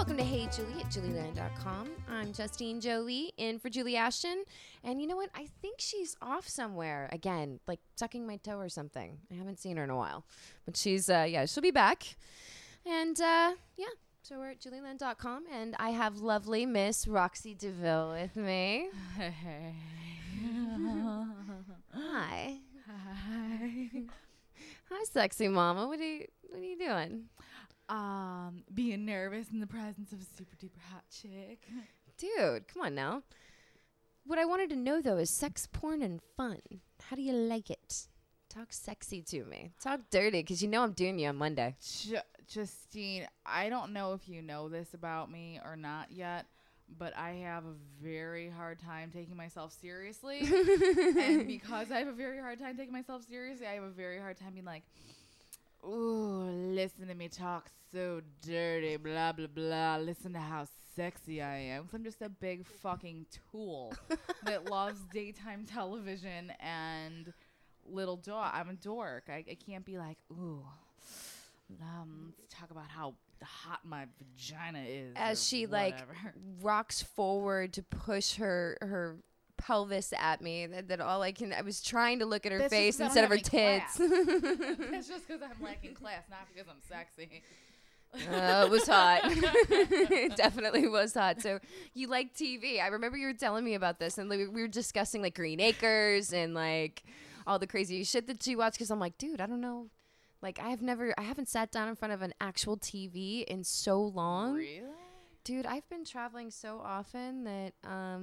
Welcome to Hey Julie at julieland.com. I'm Justine Jolie in for Julie Ashton. And you know what? I think she's off somewhere again, like sucking my toe or something. I haven't seen her in a while. But she's, she'll be back. And, so we're at julieland.com. And I have lovely Miss Roxy DeVille with me. Hey. Hi. Hi. Hi, sexy mama. What are you doing? Being nervous in the presence of a super duper hot chick. Dude, come on now. What I wanted to know, though, is sex, porn, and fun. How do you like it? Talk sexy to me. Talk dirty, because you know I'm doing you on Monday. Justine, I don't know if you know this about me or not yet, but I have a very hard time taking myself seriously. And because I have a very hard time taking myself seriously, I have a very hard time being like, ooh, listen to me talk so dirty, blah, blah, blah. Listen to how sexy I am. 'Cause I'm just a big fucking tool that loves daytime television and little dog. I'm a dork. I can't be like, ooh, let's talk about how hot my vagina is. As she, whatever. rocks forward to push her pelvis at me, I was trying to look at her That's face just 'cause instead of I her don't have any tits. That's just because I'm lacking class, not because I'm sexy. It was hot. It definitely was hot. So you like TV. I remember you were telling me about this, and we were discussing like Green Acres and like all the crazy shit that you watch, because I'm like, dude, I don't know. Like, I haven't sat down in front of an actual TV in so long. Really? Dude, I've been traveling so often that,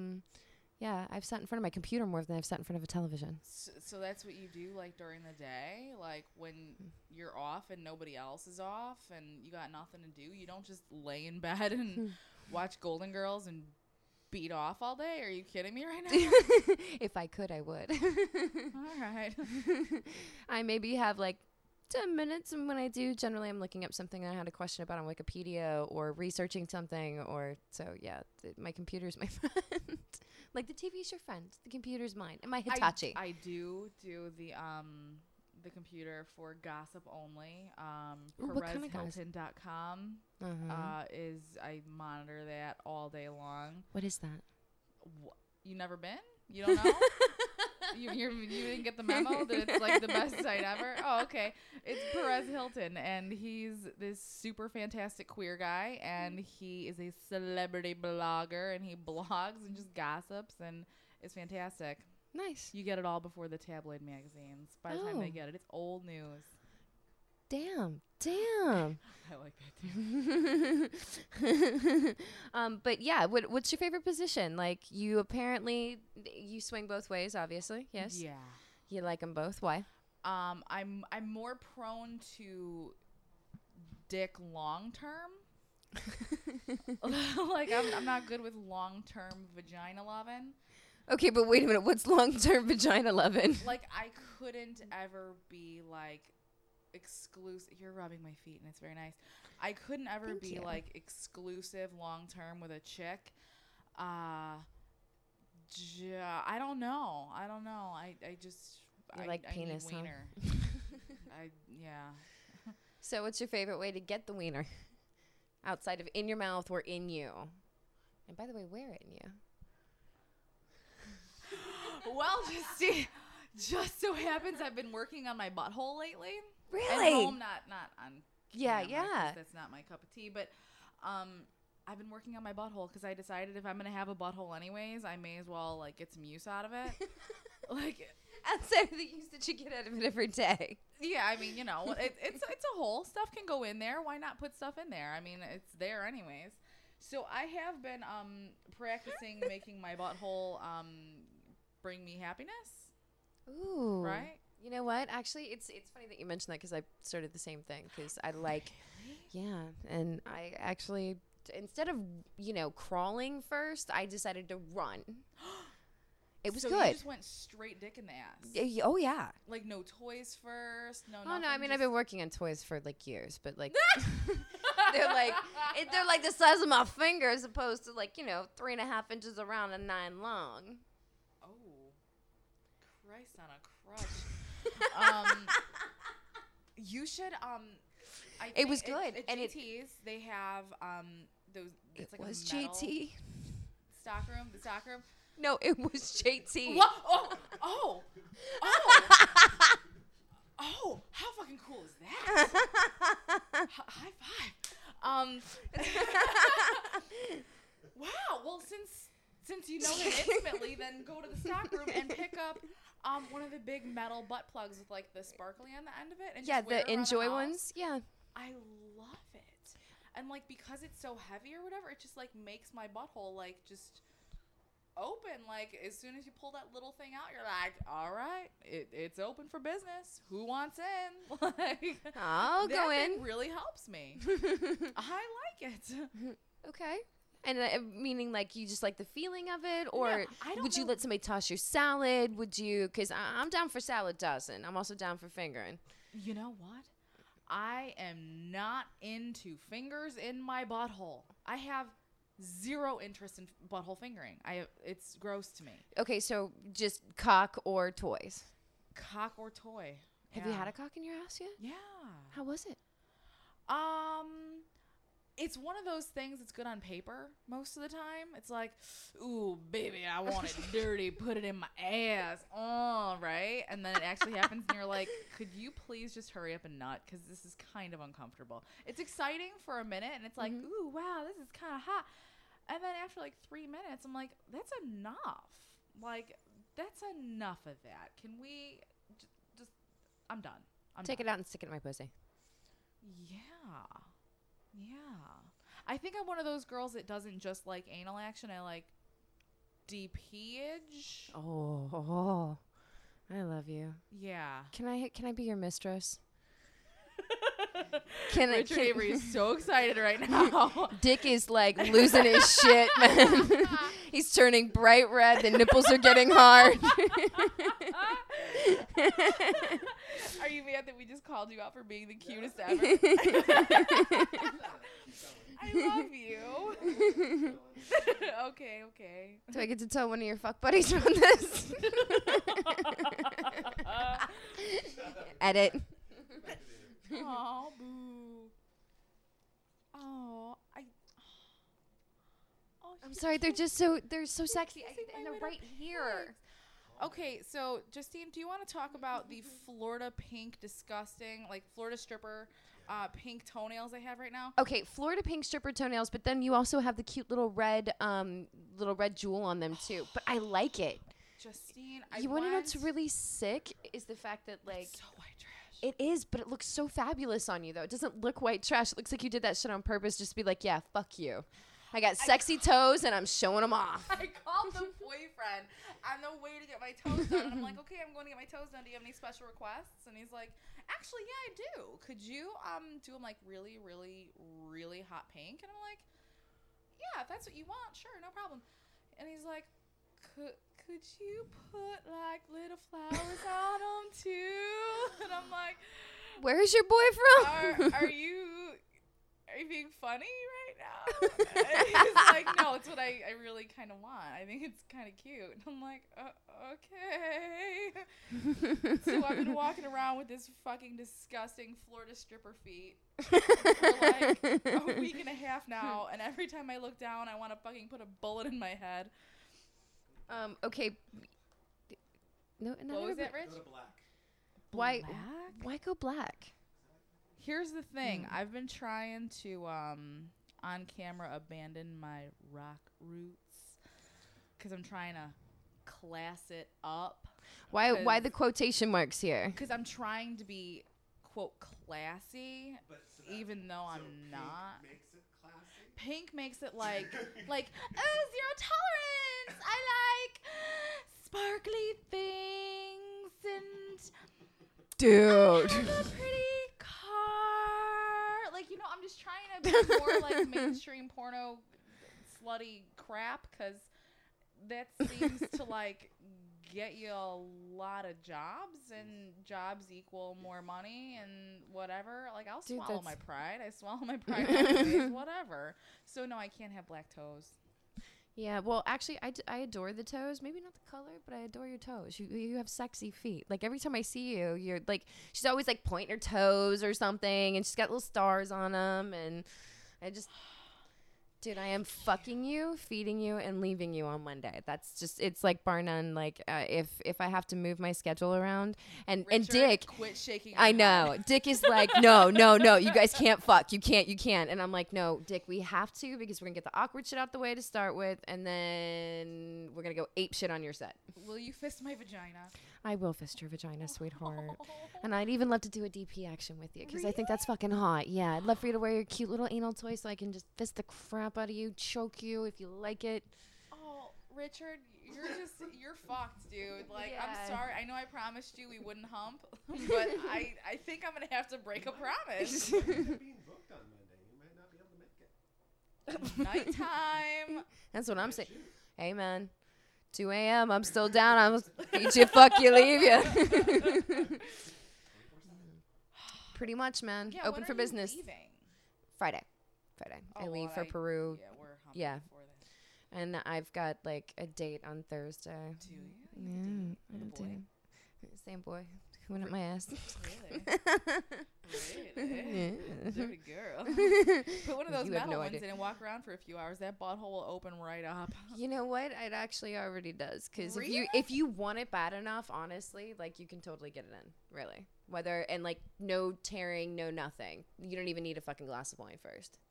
I've sat in front of my computer more than I've sat in front of a television. So that's what you do, like, during the day? Like, when you're off and nobody else is off and you got nothing to do? You don't just lay in bed and watch Golden Girls and beat off all day? Are you kidding me right now? If I could, I would. All right. I maybe have, 10 minutes, and when I do, generally I'm looking up something I had a question about on Wikipedia or researching something, my computer's my friend. Like, the TV's your friend, the computer's mine, and my Hitachi. I do the computer for gossip only. What kind of gossip? PerezHilton.com is, I monitor that all day long. What is that? You never been? You don't know? You didn't get the memo that it's like the best site ever? Oh, okay. It's Perez Hilton, and he's this super fantastic queer guy, and he is a celebrity blogger, and he blogs and just gossips, and it's fantastic. Nice. You get it all before the tabloid magazines. By the time they get it, it's old news. Damn. I like that too. But yeah, what's your favorite position? Like, you swing both ways, obviously. Yes. Yeah. You like them both. Why? I'm more prone to dick long term. Like, I'm not good with long term vagina loving. Okay, but wait a minute. What's long-term vagina loving? Like, I couldn't ever be like exclusive. You're rubbing my feet, and it's very nice. I couldn't ever Thank be you. like exclusive long term with a chick. I don't know. I just You like I penis, need huh? wiener. Yeah. So what's your favorite way to get the wiener? Outside of in your mouth or in you? And by the way, where in you? Well, just so happens I've been working on my butthole lately. Really? At home, not on Yeah, camera, 'cause yeah. that's not my cup of tea. But I've been working on my butthole because I decided if I'm gonna have a butthole anyways, I may as well like get some use out of it. Like, Outside of the use that you get out of it every day. yeah, I mean, it's a hole. Stuff can go in there. Why not put stuff in there? I mean, it's there anyways. So I have been practicing making my butthole bring me happiness. Ooh. Right? You know what? Actually, it's funny that you mentioned that, because I started the same thing, because I like, yeah, and I actually, instead of, crawling first, I decided to run. It was so good. You just went straight dick in the ass. Oh, yeah. Like, no toys first, no Oh, nothing, no, I mean, I've been working on toys for, years, but, they're like the size of my finger, as opposed to, 3.5 inches around and 9 long. Oh, Christ on a crutch. You should, It was good. At And GT's, they have those. It's like was a metal JT. stockroom. The stockroom. No, it was JT. What? Oh! Oh! How fucking cool is that? High five. Wow. Well, since you know him intimately, then go to the stockroom and pick up one of the big metal butt plugs with like the sparkly on the end of it. And Yeah, just wear it the around Enjoy house. ones. Yeah. I love it. And like because it's so heavy or whatever, it just like makes my butthole like just open. Like as soon as you pull that little thing out, you're like, all right, it's open for business. Who wants in? Like I'll go that thing in. really helps me. I like it. Okay. And meaning like you just like the feeling of it, or Yeah, I don't would you know. let somebody toss your salad? Would you? Because I'm down for salad tossing. I'm also down for fingering. You know what? I am not into fingers in my butthole. I have zero interest in butthole fingering. It's gross to me. Okay, so just cock or toys. Cock or toy. Have you had a cock in your ass yet? Yeah. How was it? It's one of those things that's good on paper most of the time. It's like, ooh, baby, I want it dirty. Put it in my ass. Oh, right? And then it actually happens, and you're like, could you please just hurry up and nut? Because this is kind of uncomfortable. It's exciting for a minute, and it's like, ooh, wow, this is kind of hot. And then after like 3 minutes, I'm like, that's enough. Like, that's enough of that. Can we just I'm done. Take it out and stick it in my pussy. Yeah. I think I'm one of those girls that doesn't just like anal action. I like DPage. Oh, I love you. Yeah. Can I be your mistress? Can Richard I? Avery is so excited right now. Dick is like losing his shit, man. He's turning bright red. The nipples are getting hard. Are you mad that we just called you out for being the cutest ever? I love you. Okay. Do I get to tell one of your fuck buddies from this? Edit. Oh, boo. Oh, I'm sorry. They're so sexy. And they're right here. Okay, so Justine, do you want to talk about the Florida pink disgusting, like Florida stripper pink toenails I have right now? Okay, Florida pink stripper toenails, but then you also have the cute little red jewel on them too. But I like it. Justine, You want to know what's really sick is the fact that like so white trash. it is, but it looks so fabulous on you though. It doesn't look white trash. It looks like you did that shit on purpose just to be like, yeah, fuck you. I got sexy toes and I'm showing them off. I called the boyfriend on the way to get my toes done. And I'm like, okay, I'm going to get my toes done. Do you have any special requests? And he's like, actually, yeah, I do. Could you do them like really, really, really hot pink? And I'm like, yeah, if that's what you want, sure, no problem. And he's like, could you put like little flowers on them too? And I'm like, Where's your boy from? are you being funny right now? And he's like, no, it's what I really kind of want. I think it's kind of cute. And I'm like, okay. So I've been walking around with this fucking disgusting Florida stripper feet for like a week and a half now. And every time I look down, I want to fucking put a bullet in my head. Okay. No, What was that, Rich? Go to black. Why go black? Here's the thing. I've been trying to, on camera, abandon my rock roots because I'm trying to class it up. Why the quotation marks here? Because I'm trying to be, quote, classy, So even though I'm pink not. Makes it classy. Pink makes it like, oh, zero tolerance. I like sparkly things and Dude. I have a pretty car. Like, I'm just trying to be more like mainstream porno slutty crap because that seems to like get you a lot of jobs, and jobs equal more money and whatever. Like, I'll swallow my pride. I swallow my pride anyways, whatever. So no, I can't have black toes. Yeah, well, actually, I adore the toes. Maybe not the color, but I adore your toes. You have sexy feet. Like, every time I see you, you're like, she's always like pointing her toes or something, and she's got little stars on them, and I just, Dude, I am fucking you, feeding you, and leaving you on Monday. That's just, it's like bar none. Like, if I have to move my schedule around, and Richard, Dick, quit shaking. I your know, head. Dick is like, no, you guys can't fuck. You can't. And I'm like, no, Dick, we have to, because we're gonna get the awkward shit out the way to start with, and then we're gonna go ape shit on your set. Will you fist my vagina? I will fist your vagina, sweetheart. And I'd even love to do a DP action with you, because I think that's fucking hot. Yeah, I'd love for you to wear your cute little anal toy so I can just fist the crap out of you, choke you if you like it. Oh, Richard, you're fucked, dude. Like, Yeah. I'm sorry. I know I promised you we wouldn't hump, but I think I'm gonna have to break a promise. You're being booked on Monday. You might not be able to make it. Nighttime. That's what I'm saying. Hey, man. 2 a.m. I'm still down. I'm eat you, fuck you, leave you. Pretty much, man. Yeah, Open when for are you business. leaving? Friday. I Oh, leave well, for Peru. Yeah, we're humping Yeah. before then. And I've got like a date on Thursday. Do you? Yeah, With a I boy? do. Same boy. Who went up my ass? Really? Dirty girl. Put one of those You have metal no ones idea. in and walk around for a few hours. That butthole will open right up. You know what? It actually already does. Because Really? if you want it bad enough, honestly, like you can totally get it in. Really. Whether, and like no tearing, no nothing. You don't even need a fucking glass of wine first.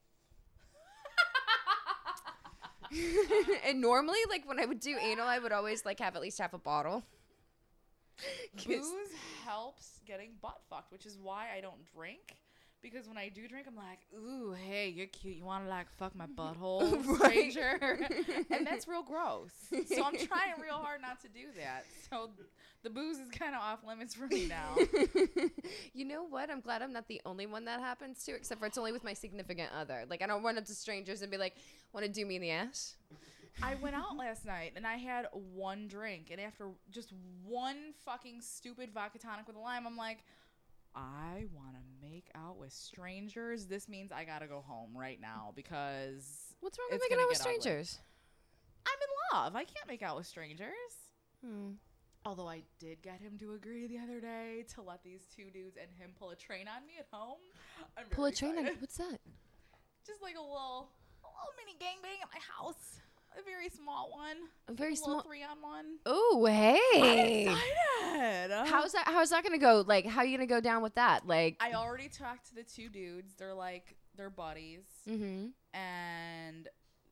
And normally, like when I would do anal, I would always like have at least half a bottle. 'Cause- Booze helps getting butt fucked, which is why I don't drink. Because when I do drink, I'm like, ooh, hey, you're cute. You want to like fuck my butthole, Right. stranger? And that's real gross. So I'm trying real hard not to do that. So the booze is kind of off limits for me now. You know what? I'm glad I'm not the only one that happens to, except for it's only with my significant other. Like, I don't run up to strangers and be like, want to do me in the ass? I went out last night and I had one drink. And after just one fucking stupid vodka tonic with a lime, I'm like, I want to make out with strangers. This means I got to go home right now because What's wrong with It's making gonna out with get ugly. strangers? I'm in love. I can't make out with strangers. Hmm. Although I did get him to agree the other day to let these two dudes and him pull a train on me at home. I'm Pull very a train on. excited. What's that? Just like a little mini gangbang at my house. A very small one. A very A small. little 3-on-1. Oh, hey. I'm excited. How's that gonna go? Like, how are you gonna go down with that? Like, I already talked to the two dudes. They're buddies. mm-hmm. And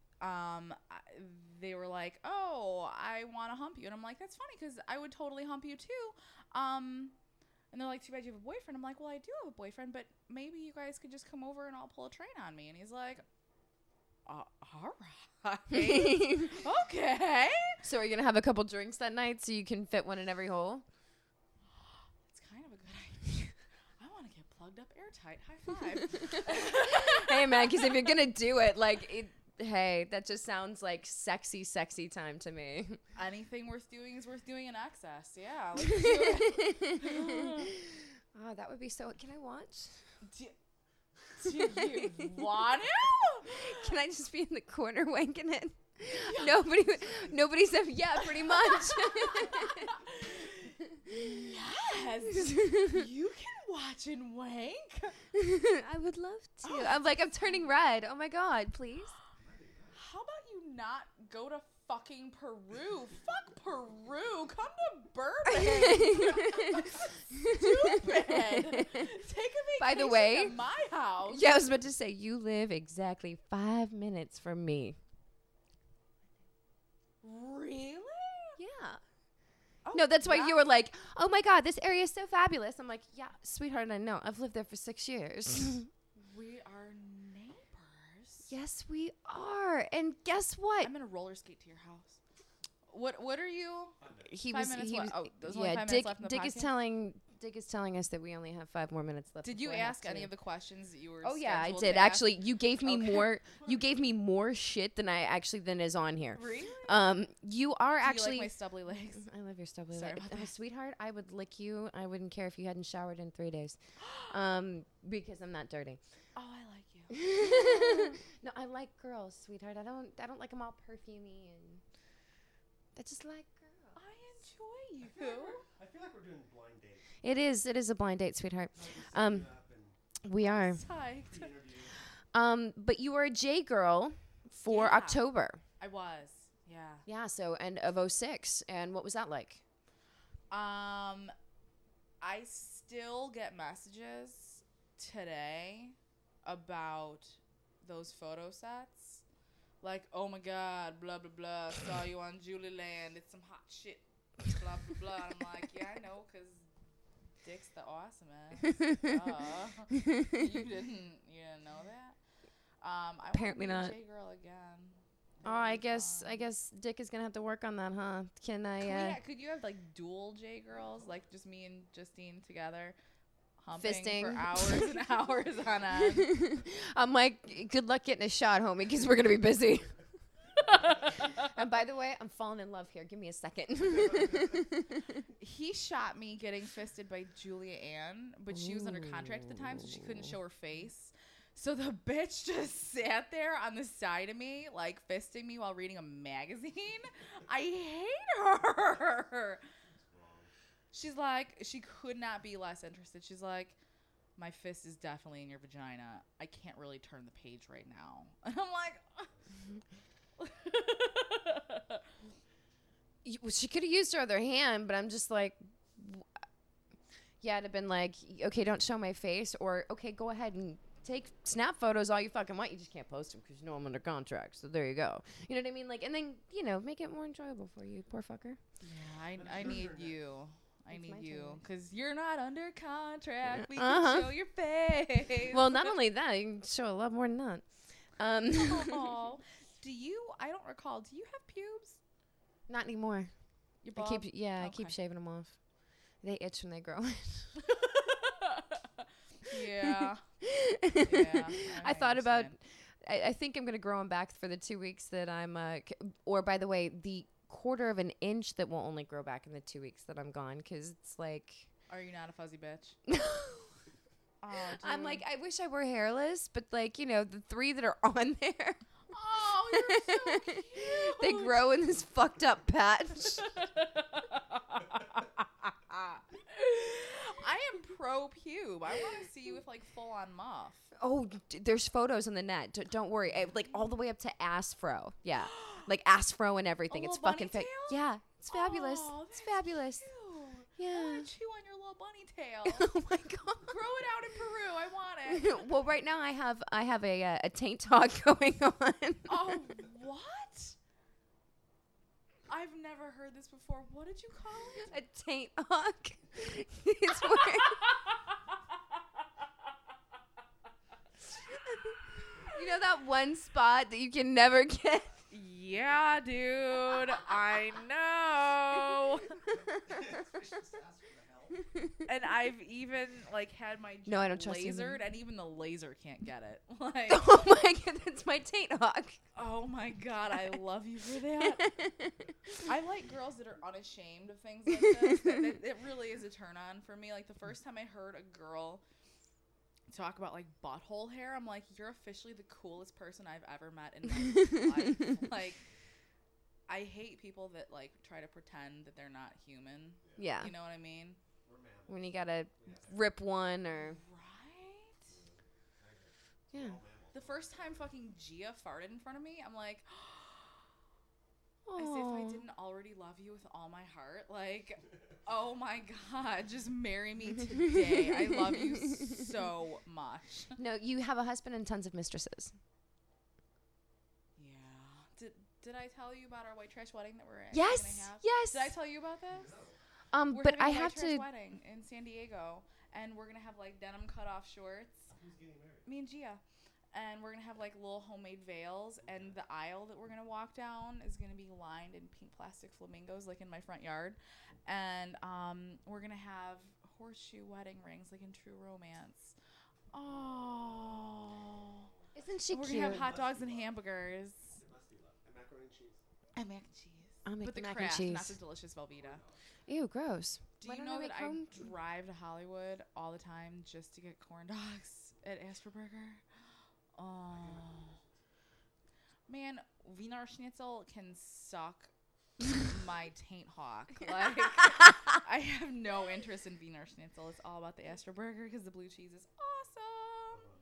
they were like, oh, I want to hump you. And I'm like, that's funny because I would totally hump you too. And they're like, too bad you have a boyfriend. I'm like, well, I do have a boyfriend, but maybe you guys could just come over and I'll pull a train on me. And he's like, all right. Okay. So are you gonna have a couple drinks that night so you can fit one in every hole? It's kind of a good idea. I want to get plugged up airtight. High five. Hey, man, because if you're gonna do it, like, hey, that just sounds like sexy time to me. Anything worth doing is worth doing in excess. Yeah. Let's do it. Oh, that would be so. Can I watch? Do you want to? Can I just be in the corner wanking it? Nobody said, yeah, pretty much. Yes. You can watch and wank. I would love to. I'm turning red. Oh my God, please. How about you not go to fucking Peru? Fuck Peru. Come to Burbank. Stupid. Take a vacation By the way- to my house. Yeah, I was about to say, you live exactly 5 minutes from me. Really? Yeah. Oh, No, that's why wow. you were like, oh my God, this area is so fabulous. I'm like, yeah, sweetheart, I know. I've lived there for 6 years. We are neighbors. Yes, we are. And guess what? I'm gonna roller skate to your house. What are you? He 5 was, minutes he was, left. Oh, there's only yeah, 5 Dick, minutes left in the Dick is podcast? Dick is telling us that we only have 5 more minutes left. Did you before I have ask any to- of the questions that you were? Oh yeah, I scheduled did. to ask? Actually, you gave me Okay. more. You gave me more shit than than is on here. Really? You are Do actually. you like my stubbly legs? I love your stubbly Sorry leg. about that. Sweetheart, I would lick you. I wouldn't care if you hadn't showered in 3 days. Because I'm not dirty. Oh, I like you. No, I like girls, sweetheart. I don't like them all perfumey and. I just like girls. I enjoy you. I feel like we're doing blind date. It is a blind date, sweetheart. Like, we set you up and We are. Psyched. pre-interview. But you are a J girl for Yeah. October. I was. Yeah. Yeah, so end of '06. And what was that like? I still get messages today about those photo sets. Like, oh my God, blah, blah, blah. Saw you on Julie Land. It's some hot shit. Blah, blah, blah. And I'm like, yeah, I know, because Dick's the awesomest. You didn't know that? I Apparently wanna not. be a J-girl again. Oh, I guess Dick is gonna have to work on that, huh? Can I? Could you have like dual J girls, like just me and Justine together, humping Fisting. for hours and hours on end? I'm like, good luck getting a shot, homie, because we're gonna be busy. And by the way, I'm falling in love here. Give me a second. He shot me getting fisted by Julia Ann, but she was under contract at the time, so she couldn't show her face. So the bitch just sat there on the side of me, like fisting me while reading a magazine. I hate her. She's like, she could not be less interested. She's like, my fist is definitely in your vagina. I can't really turn the page right now. And I'm like, Well, she could have used her other hand, but I'm just like, yeah, it'd have been like, okay, don't show my face, or okay, go ahead and take snap photos all you fucking want. You just can't post them because you know I'm under contract. So there you go. You know what I mean? Like, and then make it more enjoyable for you, poor fucker. yeah, I need you. I It's need my you turn. because you're not under contract. We Uh-huh. can show your face. Well, not only that, you can show a lot more than that. Aw. I don't recall. Do you have pubes? Not anymore. You're I bald? keep Okay. shaving them off. They itch when they grow. Yeah. I thought about. I think I'm gonna grow them back for the 2 weeks that I'm. Or by the way, the quarter of an inch that will only grow back in the 2 weeks that I'm gone, because it's like. Are you not a fuzzy bitch? Oh, I'm dude. like, I wish I were hairless, but like, the 3 that are on there, Oh, you're so cute. they grow in this fucked up patch. I am pro pube. I want to see you with like full on muff. Oh, there's photos on the net. Don't worry. Like all the way up to ass fro. Yeah. Like ass fro and everything. A It's little fucking bunny fake. tail? Yeah. It's fabulous. Oh, It's that's fabulous. cute. I Yeah. want to chew on your little bunny tail. Oh my god. Grow it out in Peru. I want it. Well, right now I have a taint talk going on. Oh, what? I've never heard this before. What did you call it? A taint hawk. It's where you know that one spot that you can never get. Yeah, dude. I know. And I've even like had my No, I don't trust you. lasered, and even the laser can't get it. Like, Oh my god, that's my taint hawk. oh my god, I love you for that. I like girls that are unashamed of things like this. It really is a turn on for me. Like the first time I heard a girl talk about like butthole hair, I'm like, you're officially the coolest person I've ever met in my life. Like, I hate people that like try to pretend that they're not human. Yeah. You know what I mean? When you gotta rip one or Right? yeah. The first time fucking Gia farted in front of me, I'm like, I say, if I didn't already love you with all my heart, like, oh my god, just marry me today. I love you so much. No, you have a husband and tons of mistresses. Yeah. Did I tell you about our white trash wedding that we're at? Yes, yes. Did I tell you about this? We're But having I a white have trash to. wedding in San Diego, and we're gonna have like denim cutoff shorts. Who's getting married? Me and Gia. And we're gonna have like little homemade veils, and the aisle that we're gonna walk down is gonna be lined in pink plastic flamingos, like in my front yard. And we're gonna have horseshoe wedding rings, like in True Romance. Oh, Isn't she we're cute? gonna have hot dogs and hamburgers It must be love. And macaroni and cheese. and mac and cheese. I'll make But the mac craft, and not cheese. the delicious Velveeta. Ew, gross. Do Why you don't know make that I home- drive to Hollywood all the time just to get corn dogs at Astor Burger? Oh. Man, Wiener Schnitzel can suck my taint hawk. Like, I have no interest in Wiener Schnitzel. It's all about the Astor Burger because the blue cheese is awesome.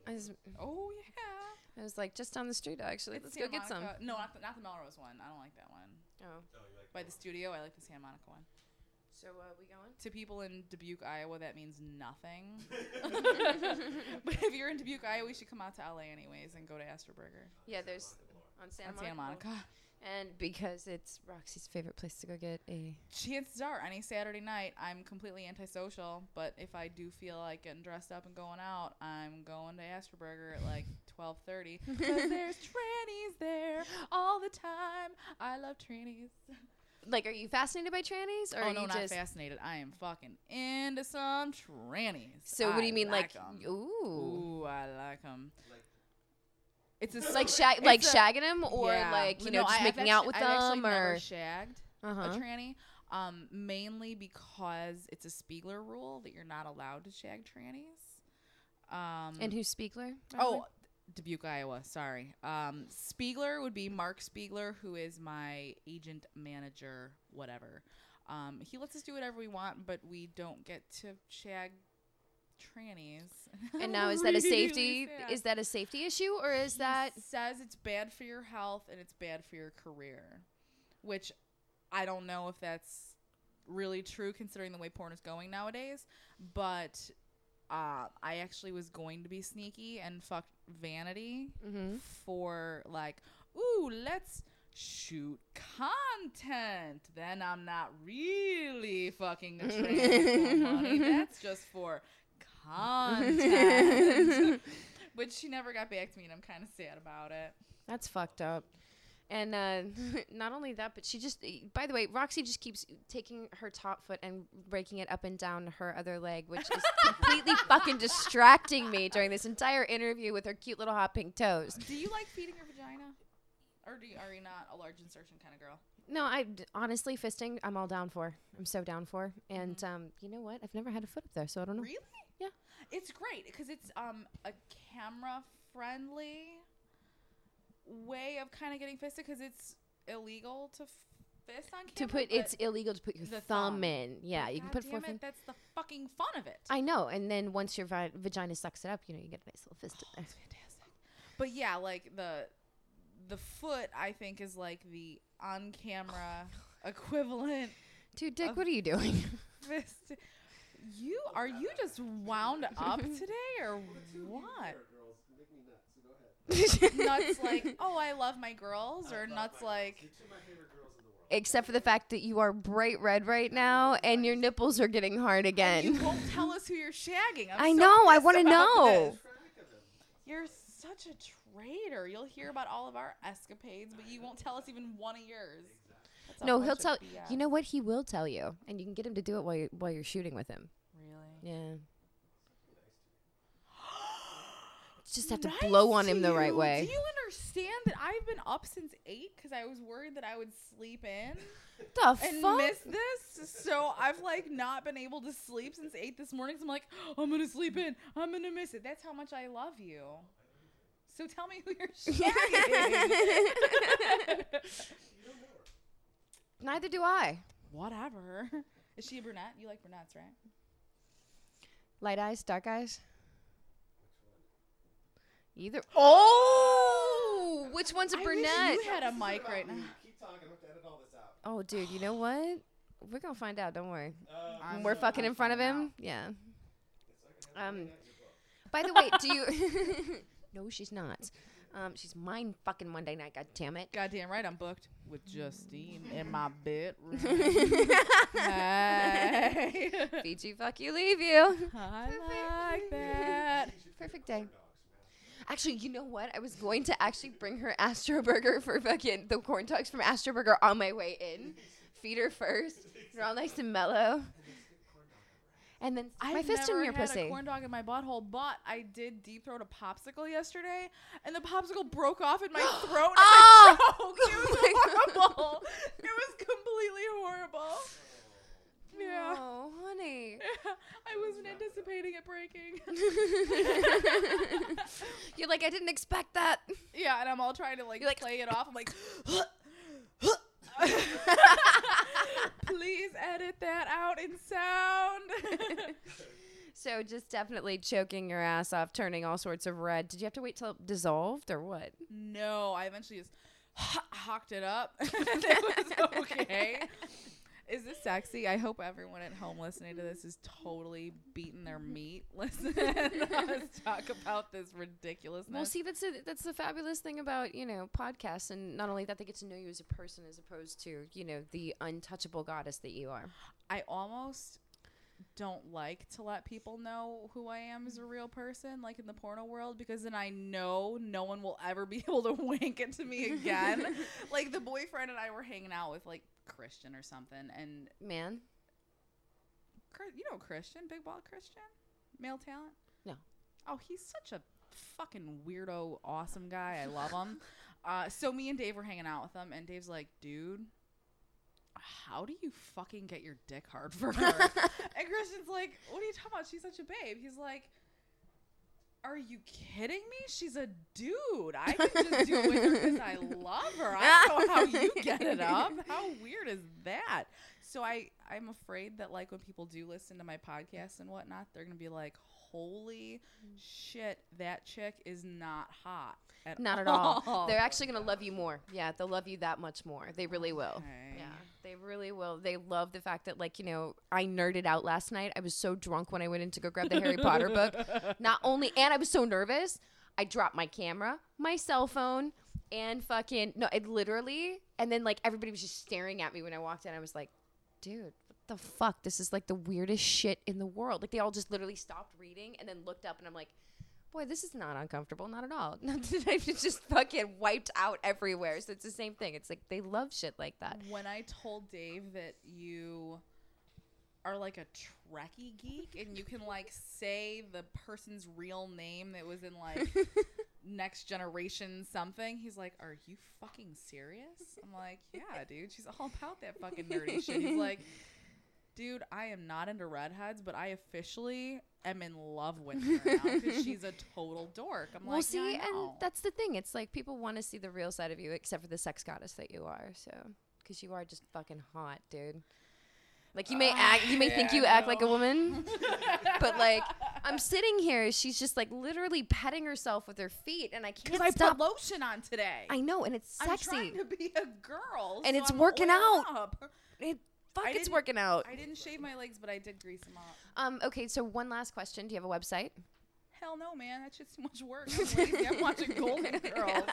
Oh yeah. I was like, just down the street, actually. It's Let's go Santa get some. Monica. No, not the Melrose one. I don't like that one. Oh. Oh, you like By the studio, I like the Santa Monica one. So, we going? To people in Dubuque, Iowa, that means nothing. But if you're in Dubuque, Iowa, you should come out to LA anyways and go to Astor Burger Yeah, there's on Santa Monica. And because it's Roxy's favorite place to go get a... Chances are, any Saturday night, I'm completely antisocial. But if I do feel like getting dressed up and going out, I'm going to Astor Burger at like 12:30. Because there's trannies there all the time. I love trannies. Like, are you fascinated by trannies? Or Oh, are no, you not just... fascinated. I am fucking into some trannies. So what do you mean, like... 'em. Ooh. Ooh, I like them. It's a Like, it's shagging them? Or, yeah. like, you No, know, just I've making actually- out with I've actually them? never Or... shagged Uh-huh. a tranny. Mainly because it's a Spiegler rule that you're not allowed to shag trannies. And who's Spiegler? by the way? Oh, Dubuque, Iowa. Sorry. Spiegler would be Mark Spiegler, who is my agent, manager, whatever. He lets us do whatever we want, but we don't get to shag trannies. And now, is that a Really safety? sad. Is that a safety issue, or is that... He says it's bad for your health and it's bad for your career, which I don't know if that's really true considering the way porn is going nowadays. But I actually was going to be sneaky and fuck Vanity Mm-hmm. for like, ooh, let's shoot content. Then I'm not really fucking a trans for money. That's just for content. But she never got back to me, and I'm kind of sad about it. That's fucked up. And not only that, but she just, by the way, Roxy just keeps taking her top foot and breaking it up and down her other leg, which is completely fucking distracting me during this entire interview with her cute little hot pink toes. Do you like feeding your vagina? Or are you not a large insertion kind of girl? No, honestly, fisting, I'm all down for. I'm so down for. And you know what? I've never had a foot up there, so I don't know. Really? Yeah. It's great because it's a camera-friendly way of kind of getting fisted because it's illegal to fist on camera. It's illegal to put your the thumb thumb. in. Yeah, you can put damn fourth in. it, that's the fucking fun of it. I know. And then once your vagina sucks it up, you know, you get a nice little fist in there. That's fantastic. But yeah, like the foot, I think, is like the on-camera equivalent. Dude, Dick, what are you doing? Fist. Are you just wound up today or what? Girls make me nuts. So go ahead. Nuts like, oh, I love my girls, or nuts like, You're two of my favorite girls in the world. Except for the fact that you are bright red right now and your nipples are getting hard you again. won't tell us who you're shagging. I I'm so know. I pissed want to about know. this. You're such a traitor. You'll hear about all of our escapades, but you won't tell us even one of yours. That's a No, bunch he'll of tell. BS. You know what? He will tell you, and you can get him to do it while you're shooting with him. Really? Yeah. Just have to Nice blow on to him the right you. way. Do you understand that I've been up since 8 because I was worried that I would sleep in The and fuck? miss this? So I've like not been able to sleep since 8 this morning. So I'm like, I'm gonna sleep in. I'm gonna miss it. That's how much I love you. So tell me who you're shagging. Neither do I. Whatever. Is she a brunette? You like brunettes, right? Light eyes, dark eyes. Either. Oh, which one's a I wish brunette? you had a mic right now. Keep talking. I have to edit all this out. Oh, dude, you know what? We're gonna find out. Don't worry. I'm We're so- fucking I'm in front of finding him. out. Yeah. It's not gonna have to be By the way, do you? No, she's not. She's mine fucking Monday night. God damn it. Goddamn right, I'm booked with Justine in my bedroom. Hey. Feed you, fuck you, leave you. I like that. Perfect day. Actually, you know what? I was going to actually bring her Astro Burger for fucking the corn dogs from Astro Burger on my way in. Feed her first. They're all nice and mellow. And then my fist in your I've never pussy. had a corn dog in my butthole, but I did deep throat a popsicle yesterday, and the popsicle broke off in my throat. And Oh! I choked. It was horrible. It was completely horrible. Yeah. Oh, honey. I wasn't anticipating it breaking. You're like, I didn't expect that. Yeah, and I'm all trying to like You're like- play it off. I'm like, please edit that out in sound. So just definitely choking your ass off, turning all sorts of red. Did you have to wait till it dissolved or what? No, I eventually just hocked it up. It was okay. Is this sexy? I hope everyone at home listening to this is totally beating their meat listening to us talk about this ridiculousness. Well, see, that's the fabulous thing about, you know, podcasts. And not only that, they get to know you as a person as opposed to, you know, the untouchable goddess that you are. I almost don't like to let people know who I am as a real person, like in the porno world, because then I know no one will ever be able to wink into me again. Like the boyfriend and I were hanging out with like Christian or something, and Man? you know Christian, big ball Christian, male talent. No. Oh, he's such a fucking weirdo, awesome guy. I love him. So me and Dave were hanging out with him, and Dave's like, dude, how do you fucking get your dick hard for her? And Christian's like, what are you talking about? She's such a babe. He's like, are you kidding me? She's a dude. I can just do it with her because I love her. I don't know how you get it up. How weird is that? So I'm afraid that like when people do listen to my podcast and whatnot, they're going to be like, holy shit, that chick is not hot at Not at all. They're actually going to love you more. Yeah, they'll love you that much more. They really will. Okay. Yeah, they really will. They love the fact that, like, you know, I nerded out last night. I was so drunk when I went in to go grab the Harry Potter book. And I was so nervous. I dropped my camera, my cell phone, and it literally, and then, like, everybody was just staring at me when I walked in. I was like, dude, what the fuck? This is, like, the weirdest shit in the world. Like, they all just literally stopped reading and then looked up, and I'm like, boy, this is not uncomfortable. Not at all. I just fucking wiped out everywhere. So it's the same thing. It's like they love shit like that. When I told Dave that you are like a Trekkie geek and you can like say the person's real name that was in like Next Generation something, he's like, are you fucking serious? I'm like, yeah, dude. She's all about that fucking nerdy shit. He's like, dude, I am not into redheads, but I officially am in love with her now because she's a total dork. I'm Well, like, see, yeah, I know. and that's the thing. It's like people want to see the real side of you, except for the sex goddess that you are. So, because you are just fucking hot, dude. Like you may think you act like a woman, but like I'm sitting here, she's just like literally petting herself with her feet, and I can't Because I stop. put lotion on today. I know, and it's sexy, I'm trying to be a girl, and so it's I'm working oiled out. up. It's didn't- working out. I didn't shave my legs, but I did grease them up. Okay, so one last question: do you have a website? Hell no, man. That's just too much work. I'm lazy. I'm watching Golden Girls.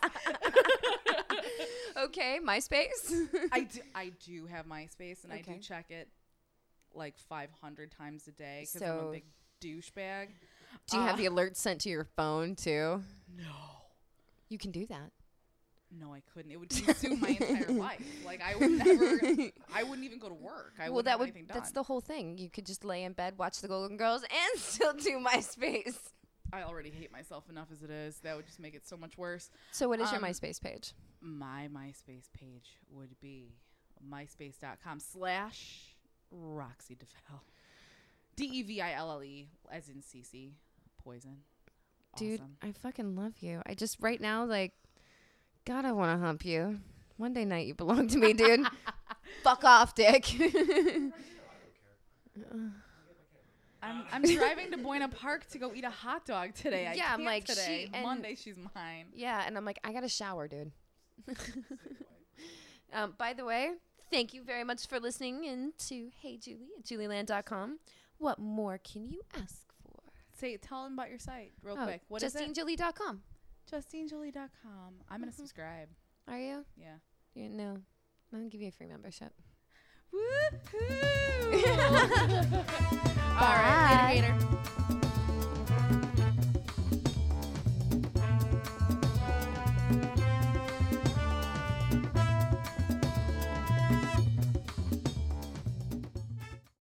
Okay, MySpace. I do have MySpace, and I Okay. do check it like 500 times a day because I'm a So- big douchebag. Do you have the alerts sent to your phone too? No. You can do that. No, I couldn't. It would consume my entire life. Like I would never. I wouldn't even go to work. I wouldn't have anything done. That's the whole thing. You could just lay in bed, watch the Golden Girls, and still do MySpace. I already hate myself enough as it is. That would just make it so much worse. So what is your MySpace page? My MySpace page would be myspace.com/Roxy DeVille. DEVILLE as in CC. Poison. Dude, Awesome. I fucking love you. I just right now, like, God, I want to hump you. Monday night, you belong to me, dude. Fuck off, dick. I'm driving to Buena Park to go eat a hot dog today. I Yeah, I'm can't like, today. and- Monday she's mine. Yeah, and I'm like, I got to shower, dude. By the way, thank you very much for listening in to Hey Julie at julieland.com. What more can you ask for? Tell them about your site real quick. What is it? JustineJulie.com. JustineJulie.com. I'm gonna subscribe. Are you? Yeah. No. I'm going to give you a free membership. Woo-hoo! Bye. All right, later.